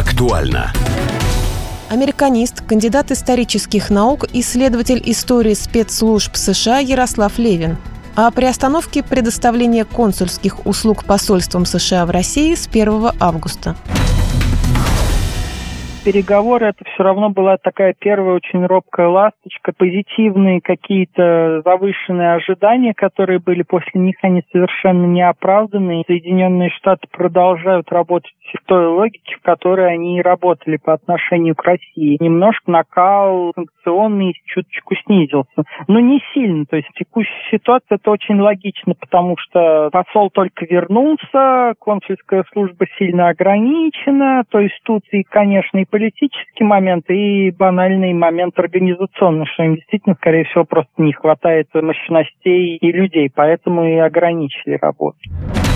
Актуально. Американист, кандидат исторических наук, исследователь истории спецслужб США Ярослав Левин о приостановке предоставления консульских услуг посольствам США в России с 1 августа. Переговоры — это все равно была такая первая очень робкая ласточка. Позитивные какие-то завышенные ожидания, которые были после них, они совершенно не оправданы. Соединенные Штаты продолжают работать в той логике, в которой они и работали по отношению к России. Немножко накал санкционный чуточку снизился, но не сильно. То есть текущая ситуация — это очень логично, потому что посол только вернулся, консульская служба сильно ограничена. То есть тут и, конечно, и политический момент, и банальный момент организационный, что им действительно, скорее всего, просто не хватает мощностей и людей, поэтому и ограничили работу.